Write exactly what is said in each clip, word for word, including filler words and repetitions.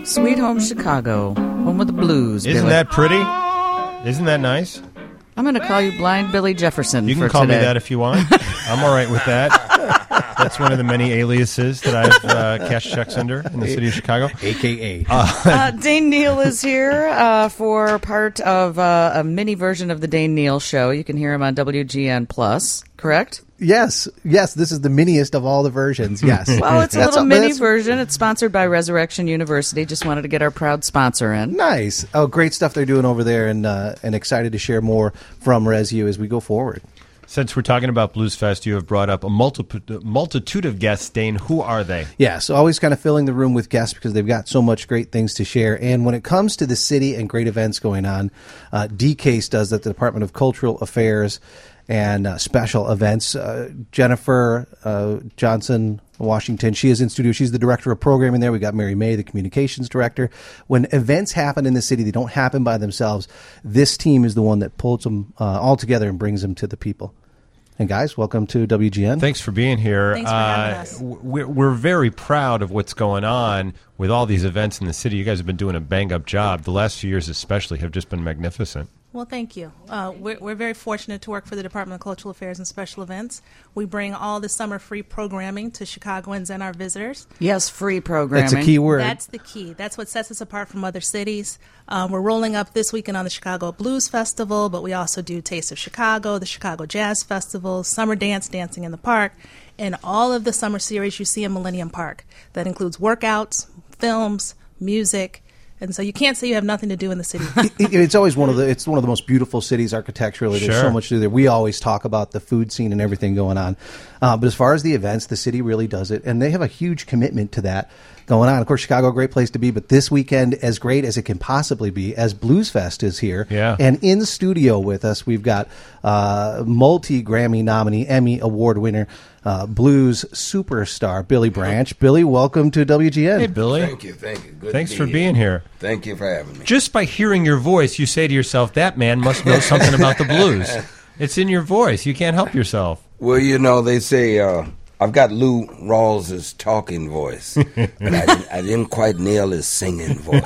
Sweet Home Chicago, home of the blues. Isn't Billy. that pretty? Isn't that nice? I'm going to call you Blind Billy Jefferson. You can for call today. me that if you want. I'm all right with that. That's one of the many aliases that I've uh, cashed checks under in the city of Chicago. A K A Uh, uh, Dane Neal is here uh, for part of uh, a mini version of the Dane Neal Show. You can hear him on W G N Plus, correct? Yes, yes, this is the miniest of all the versions, yes. Well, it's a That's little a- mini that's- version. It's sponsored by Resurrection University. Just wanted to get our proud sponsor in. Nice. Oh, great stuff they're doing over there, and uh, and excited to share more from ResU as we go forward. Since we're talking about Blues Fest, you have brought up a multiple, multitude of guests. Dane, who are they? Yeah, so always kind of filling the room with guests because they've got so much great things to share. And when it comes to the city and great events going on, uh, D Case does that, the Department of Cultural Affairs and uh, special events. Uh, Jennifer uh, Johnson, Washington, she is in studio. She's the director of programming there. We got Mary May, the communications director. When events happen in the city, they don't happen by themselves. This team is the one that pulls them uh, all together and brings them to the people. And guys, welcome to W G N. Thanks for being here. Thanks for having uh, us. We're, we're very proud of what's going on with all these events in the city. You guys have been doing a bang-up job. The last few years especially have just been magnificent. Well, thank you. Uh, we're, we're very fortunate to work for the Department of Cultural Affairs and Special Events. We bring all the summer free programming to Chicagoans and our visitors. Yes, free programming. That's a key word. That's the key. That's what sets us apart from other cities. Um, we're rolling up this weekend on the Chicago Blues Festival, but we also do Taste of Chicago, the Chicago Jazz Festival, Summer Dance, Dancing in the Park, and all of the summer series you see in Millennium Park. That includes workouts, films, music. And so you can't say you have nothing to do in the city. It- it's always one of the it's one of the most beautiful cities architecturally. There's Sure. so much to do there. We always talk about the food scene and everything going on, uh, but as far as the events, the city really does it, and they have a huge commitment to that going on. Of course, Chicago, a great place to be, but this weekend, as great as it can possibly be, as Blues Fest is here, Yeah. and in studio with us, we've got uh, multi Grammy nominee, Emmy Award winner, uh, blues superstar Billy Branch. Billy, welcome to W G N. Hey, Billy. Thank you, thank you. Good Thanks to for be being here. Thank you for having me. Just by hearing your voice, you say to yourself, that man must know something about the blues. It's in your voice. You can't help yourself. Well, you know, they say uh, I've got Lou Rawls's talking voice, but I didn't, I didn't quite nail his singing voice.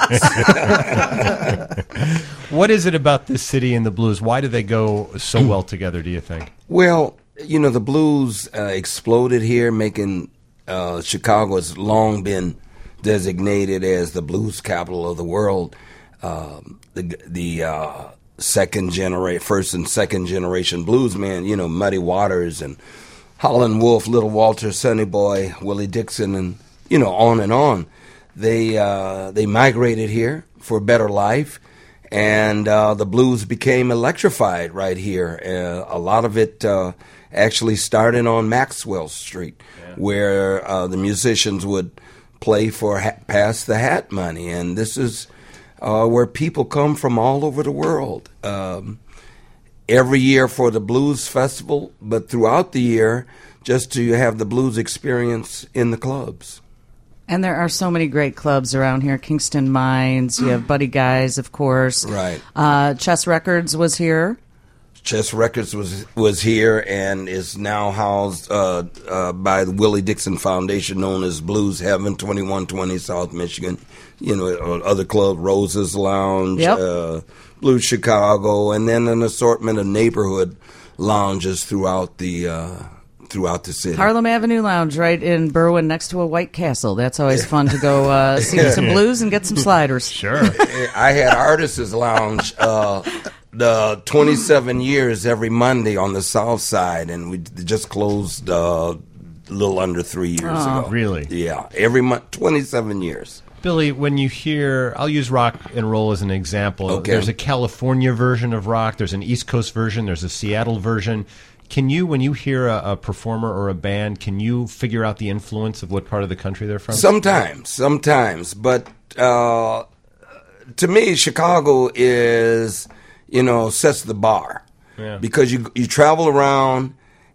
What is it about this city and the blues? Why do they go so well together, do you think? Well, you know, the blues uh, exploded here, making uh, Chicago has long been designated as the blues capital of the world. Um, the the uh, second generation, first and second generation bluesmen, you know, Muddy Waters and Howlin' Wolf, Little Walter, Sonny Boy, Willie Dixon, and you know, on and on. They uh, they migrated here for a better life, and uh, the blues became electrified right here. Uh, a lot of it uh, actually started on Maxwell Street, yeah. where uh, the musicians would play for ha- pass the hat money, and this is uh, where people come from all over the world. Um, every year for the Blues Festival, but throughout the year, just to have the blues experience in the clubs. And there are so many great clubs around here. Kingston Mines, you have Buddy Guys, of course. Right. Uh, Chess Records was here. Chess Records was was here and is now housed uh, uh, by the Willie Dixon Foundation, known as Blues Heaven, twenty-one twenty South Michigan. You know, other club, Roses Lounge, Yep. uh, Blues Chicago, and then an assortment of neighborhood lounges throughout the uh, throughout the city. Harlem Avenue Lounge right in Berwyn next to a White Castle. That's always fun to go uh, see some blues and get some sliders. Sure. I had Artists Lounge uh, the twenty-seven years every Monday on the South Side, and we just closed uh, a little under three years Oh. ago. Really? Yeah, every month, twenty-seven years. Billy, when you hear, I'll use rock and roll as an example. Okay. There's a California version of rock. There's an East Coast version. There's a Seattle version. Can you, when you hear a, a performer or a band, can you figure out the influence of what part of the country they're from? Sometimes, sometimes, but uh, to me, Chicago is, you know, sets the bar Yeah. because you you travel around,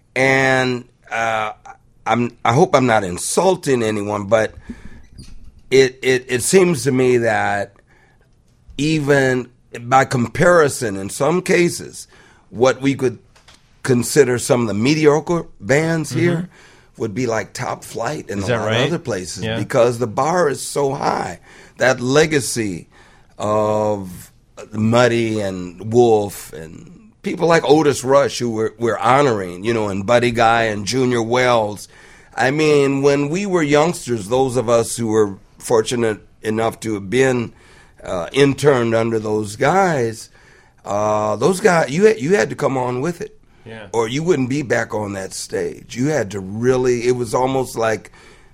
and uh, I'm I hope I'm not insulting anyone, but it it it seems to me that even by comparison, in some cases, what we could consider some of the mediocre bands here, would be like top flight in Is a that lot right? of other places Yeah. because the bar is so high. That legacy of Muddy and Wolf and people like Otis Rush, who we're, we're honoring, you know, and Buddy Guy and Junior Wells. I mean, when we were youngsters, those of us who were fortunate enough to have been uh, interned under those guys, uh, those guys, you had, you had to come on with it. Yeah. Or you wouldn't be back on that stage. You had to really, it was almost like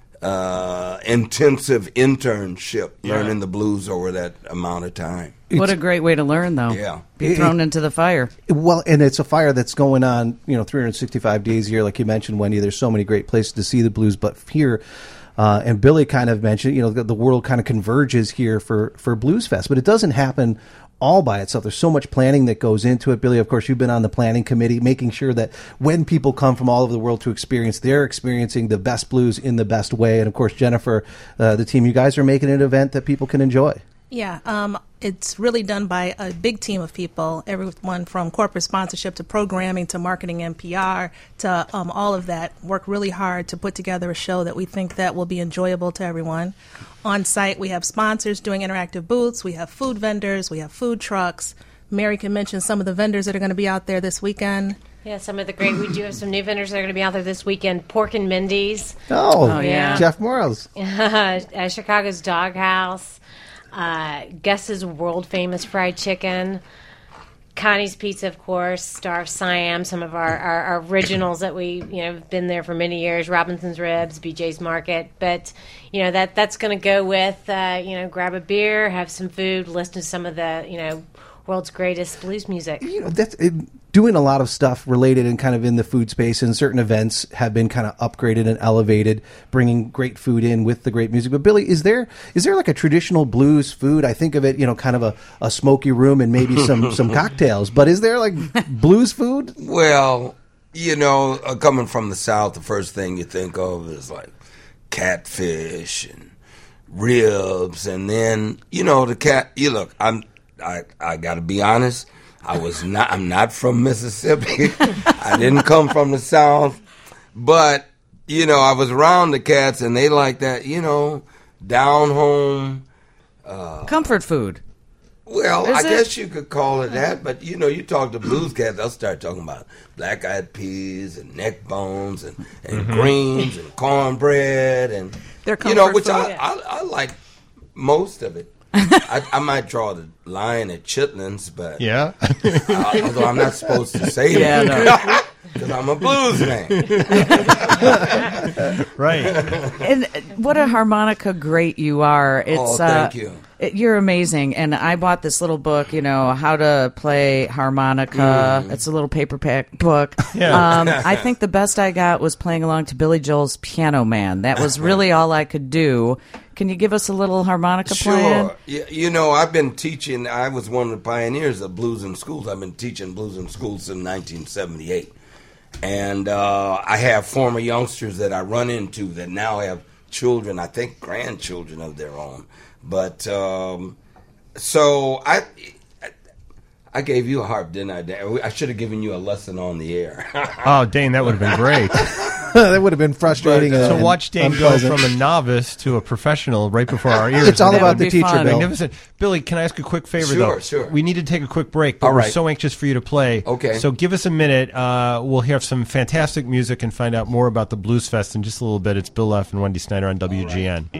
uh, intensive internship, Yeah. learning the blues over that amount of time. What a great way to learn, though. Yeah. Be thrown into the fire. Well, and it's a fire that's going on, you know, three hundred sixty-five days a year, like you mentioned, Wendy. There's so many great places to see the blues, but here, uh, and Billy kind of mentioned, you know, the, the world kind of converges here for for Blues Fest, but it doesn't happen all by itself. There's so much planning that goes into it. Billy, of course, you've been on the planning committee, making sure that when people come from all over the world to experience, they're experiencing the best blues in the best way. And of course, Jennifer, uh, the team, you guys are making an event that people can enjoy. Yeah, um, it's really done by a big team of people, everyone from corporate sponsorship to programming to marketing and P R to um, all of that, work really hard to put together a show that we think that will be enjoyable to everyone. On site, we have sponsors doing interactive booths, we have food vendors, we have food trucks. Mary can mention some of the vendors that are going to be out there this weekend. Yeah, some of the great, we do have some new vendors that are going to be out there this weekend. Pork and Mindy's, Oh, Oh, yeah. Jeff Morales. uh, Chicago's Doghouse, uh, Gus's world famous fried chicken, Connie's Pizza, of course, Star of Siam, some of our, our, our originals that we, you know, have been there for many years, Robinson's Ribs, B J's Market. But, you know, that that's going to go with, uh, you know, grab a beer, have some food, listen to some of the, you know, world's greatest blues music. You know, that's it, doing a lot of stuff related and kind of in the food space, and certain events have been kind of upgraded and elevated, bringing great food in with the great music. But Billy, is there is there like a traditional blues food? I think of it, you know, kind of a, a smoky room and maybe some some cocktails. But is there like blues food? Well, you know, uh, coming from the South, the first thing you think of is like catfish and ribs, and then, you know, the cat. You look, I'm I I got to be honest. I was not. I'm not from Mississippi. I didn't come from the South, but you know, I was around the cats, and they like that. You know, down home. Comfort food. Well, Is I it? guess you could call it that, but you know, you talk to blues cats, they'll start talking about black eyed peas and neck bones and, and greens and cornbread and Their you know, comfort which food. I, I I like most of it. I, I might draw the line at chitlins, but Yeah. uh, although I'm not supposed to say Yeah, that because I'm a blues man. Right. And what a harmonica great you are. It's, Oh, thank uh, you. it- you're amazing. And I bought this little book, you know, how to play harmonica. Mm. It's a little paperback book. Yeah. Um, I think the best I got was playing along to Billy Joel's Piano Man. That was really all I could do. Can you give us a little harmonica playing? Sure. You, you know, I've been teaching. I was one of the pioneers of blues in schools. I've been teaching blues in schools since nineteen seventy-eight. And uh, I have former youngsters that I run into that now have children, I think grandchildren of their own. But um, so I I gave you a harp, didn't I, Dan? I should have given you a lesson on the air. Oh, Dane, that would have been great. That would have been frustrating. But, uh, and- To watch Dane go unpleasant. from a novice to a professional right before our ears. It's all That about would the be teacher, fun. Bill. Magnificent. Billy, can I ask a quick favor, Sure, though? sure. We need to take a quick break, but All we're right. so anxious for you to play. Okay. So give us a minute. Uh, we'll hear some fantastic music and find out more about the Blues Fest in just a little bit. It's Bill Leff and Wendy Snyder on W G N.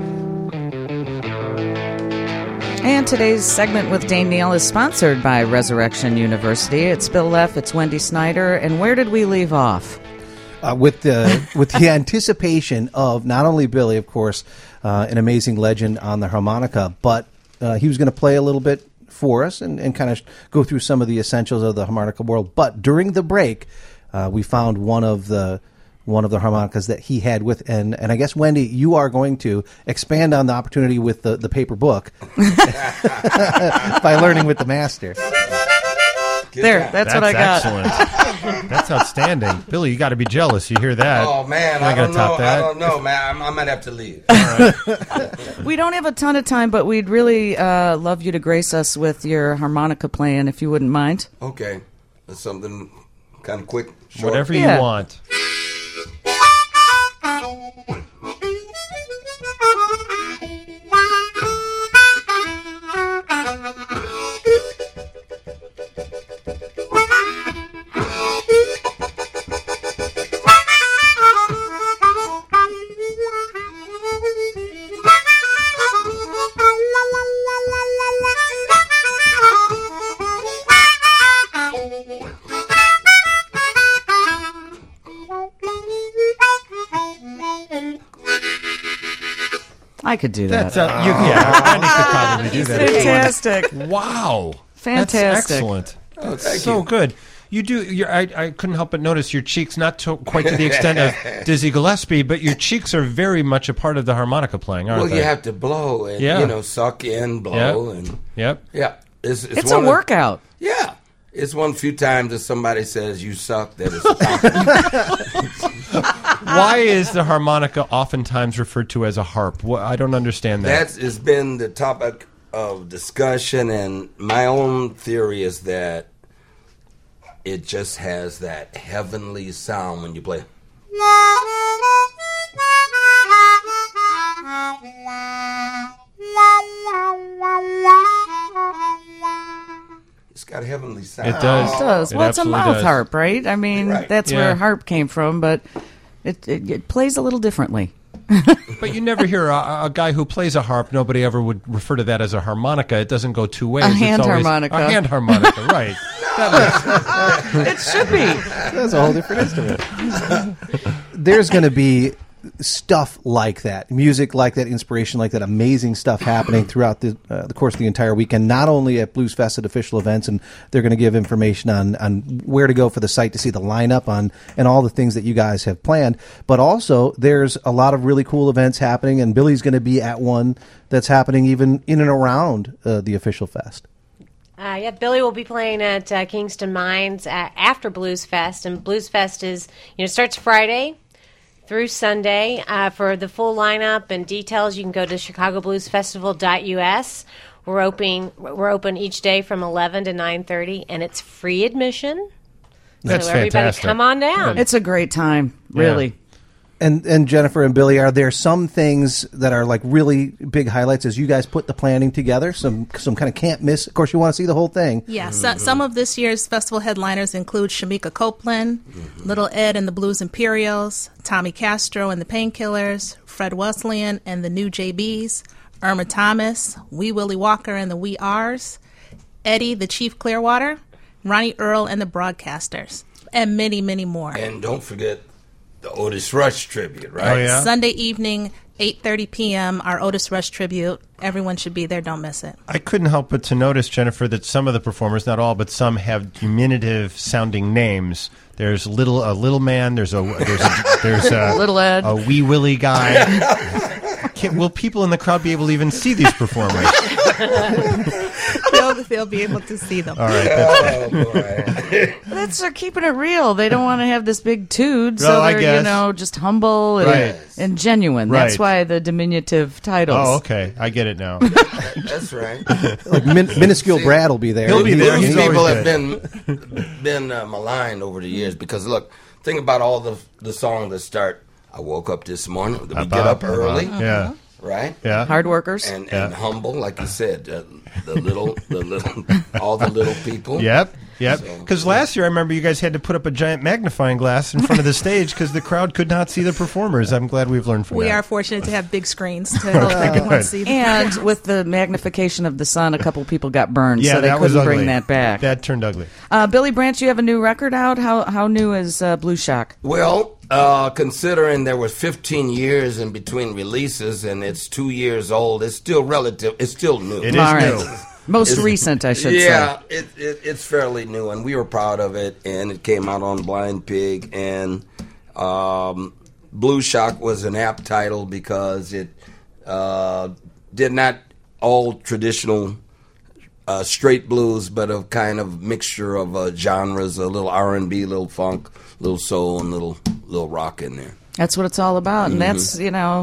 And today's segment with Dane Neal is sponsored by Resurrection University. It's Bill Leff, it's Wendy Snyder. And where did we leave off? Uh, with the with the anticipation of not only Billy, of course, uh, an amazing legend on the harmonica, but uh, he was going to play a little bit for us and, and kind of go through some of the essentials of the harmonica world. But during the break, uh, we found one of the one of the harmonicas that he had with, and, and I guess, Wendy, you are going to expand on the opportunity with the, the paper book by learning with the master. Good There, job. that's, what I got. excellent. That's outstanding. Billy, you got to be jealous. You hear that? Oh man, You're I not don't gonna top know. that. I don't know, man. I, I might have to leave. We don't have a ton of time, but we'd really uh, love you to grace us with your harmonica playing, if you wouldn't mind. Okay, that's something kind of quick. Short. Whatever Yeah. you want. I could do that. That's uh, you, yeah, I could probably do that. Fantastic. Wow. Fantastic. That's excellent. Oh, That's thank so you. good. You do. You're, I, I couldn't help but notice your cheeks, not to, quite to the extent of Dizzy Gillespie, but your cheeks are very much a part of the harmonica playing, aren't Well, they? you have to blow and Yeah. you know suck in, blow, Yep. and Yep. yeah, it's it's, It's a one of- workout. yeah, it's one few times that somebody says you suck. That is a compliment. Why is the harmonica oftentimes referred to as a harp? Wha- I don't understand that. That's has been the topic of discussion, and my own theory is that it just has that heavenly sound when you play. It's got a heavenly sound. It does. It does. It Well, it's a absolutely mouth does. harp, right? I mean, Right. that's Yeah. where harp came from, but it, it, it plays a little differently. But you never hear a, a guy who plays a harp. Nobody ever would refer to that as a harmonica. It doesn't go two ways. A It's hand always harmonica. A hand harmonica, right? That makes, It should be. That's a whole different instrument. There's going to be stuff like that, music like that, inspiration like that, amazing stuff happening throughout the uh, the course of the entire weekend. Not only at Blues Fest at official events, and they're going to give information on on where to go for the site to see the lineup on and all the things that you guys have planned, but also there's a lot of really cool events happening. And Billy's going to be at one that's happening even in and around uh, the official fest. Uh, yeah, Billy will be playing at uh, Kingston Mines uh, after Blues Fest, and Blues Fest is you know starts Friday through Sunday. Uh, for the full lineup and details, you can go to chicago blues festival dot u s. We're open. We're open each day from eleven to nine thirty, and it's free admission. That's so everybody, fantastic. come on down. It's a great time, really. And and Jennifer and Billy, are there some things that are like really big highlights as you guys put the planning together? Some some kind of can't miss. Of course, you want to see the whole thing. Yeah, so, some of this year's festival headliners include Shamika Copeland, Little Ed and the Blues Imperials, Tommy Castro and the Painkillers, Fred Wesleyan and the New J Bs, Irma Thomas, Wee Willie Walker and the Wee R's, Eddie the Chief Clearwater, Ronnie Earl and the Broadcasters, and many, many more. And don't forget the Otis Rush tribute, right? Oh, yeah? Sunday evening, eight thirty p.m., our Otis Rush tribute. Everyone should be there. Don't miss it. I couldn't help but to notice, Jennifer, that some of the performers, not all, but some have diminutive sounding names. There's little a little man. There's a there's a, there's a Little Ed. a wee willy guy. Can, will people in the crowd be able to even see these performers? they'll, they'll be able to see them. All right. That's, Oh, boy. That's they're keeping it real. They don't want to have this big toot, so Well, I they're you guess. know just humble and, Right. and genuine. That's Right. why the diminutive titles. oh, okay. I get it now. That's right. Like min- minuscule Brad will be there. He'll be there. Blues He's people always have been been uh, maligned over the years because look, think about all the the songs that start. I woke up this morning. We get About- up early, about- Yeah. right? Yeah. Hard workers. And Yeah. and humble, like you said, uh, the little, the little, all the little people. Yep, yep. So- Because last year, I remember you guys had to put up a giant magnifying glass in front of the stage because the crowd could not see the performers. I'm glad we've learned from We that. are fortunate to have big screens to help everyone see. And with the magnification of the sun, a couple people got burned, yeah, so they that was couldn't ugly. bring that back. That turned ugly. Uh, Billy Branch, you have a new record out. How how new is uh, Blue Shock? Well, uh, considering there was fifteen years in between releases and it's two years old, it's still relative. It's still new. It is All right. new. Most It's- recent, I should yeah, say. it, it, it's fairly new, and we were proud of it. And it came out on Blind Pig, and um, Blue Shock was an apt title because it uh, did not all traditional uh, straight blues, but a kind of mixture of uh, genres, a little R and B, a little funk, a little soul, and a little little rock in there. That's what it's all about, and Mm-hmm. that's you know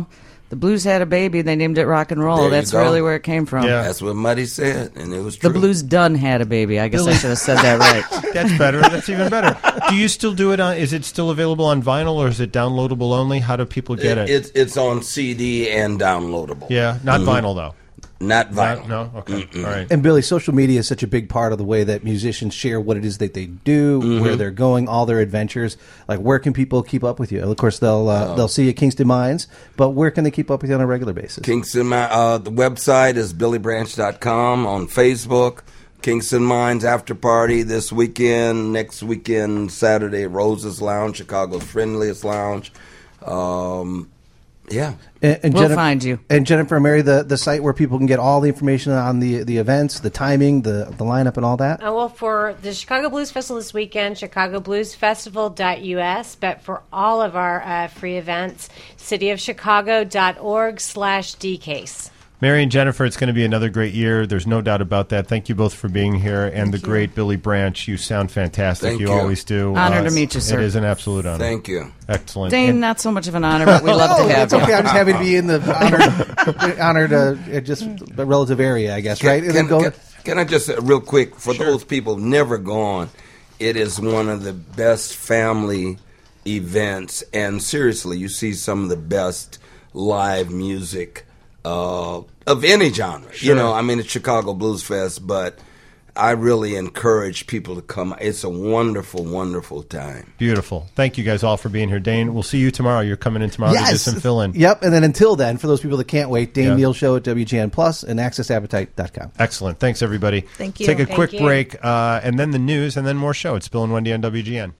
The blues had a baby. They named it rock and roll. There you That's go. really where it came from. Yeah. That's what Muddy said, and it was The true. blues done had a baby. I guess I should have said that right. That's better. That's even better. Do you still do it on? Is it still available on vinyl or is it downloadable only? How do people get it? It, it's it's on C D and downloadable. yeah, not vinyl though. Not vinyl. No, no? Okay, all right. And Billy, social media is such a big part of the way that musicians share what it is that they do, Mm-hmm. where they're going, all their adventures. Like, where can people keep up with you? Of course, they'll uh, they'll see you at Kingston Mines, but where can they keep up with you on a regular basis? Kingston, Mi- uh, the website is billy branch dot com. On Facebook, Kingston Mines After Party this weekend, next weekend, Saturday, Roses Lounge, Chicago's friendliest lounge. Um, yeah. And, and We'll Jennifer, find you. And Jennifer and Mary, the, the site where people can get all the information on the the events, the timing, the the lineup, and all that. Uh, well, for the Chicago Blues Festival this weekend, chicago blues festival dot u s. But for all of our uh, free events, city of chicago dot org slash d case. Mary and Jennifer, it's going to be another great year. There's no doubt about that. Thank you both for being here. And the great Billy Branch, you sound fantastic. Thank you, you. always do. Honor to meet you, sir. It is an absolute honor. Thank you. Excellent. Dane, And- not so much of an honor, but we love to Oh, have it's you. okay. I'm just happy to be in the honored, honored uh, just a relative area, I guess, right? And then Can, go- can, can I just, uh, real quick, for Sure. those people who've never gone, it is one of the best family events. And seriously, you see some of the best live music uh, of any genre. Sure. You know, I mean, it's Chicago Blues Fest, but I really encourage people to come. It's a wonderful, wonderful time. Beautiful. Thank you guys all for being here. Dane, we'll see you tomorrow. You're coming in tomorrow to do some fill-in. Yep. And then until then, for those people that can't wait, Dane Yeah. Neal Show at W G N Plus and access appetite dot com. Excellent. Thanks, everybody. Thank you. Take a Thank quick you. break, uh, and then the news, and then more show. It's Bill and Wendy on W G N.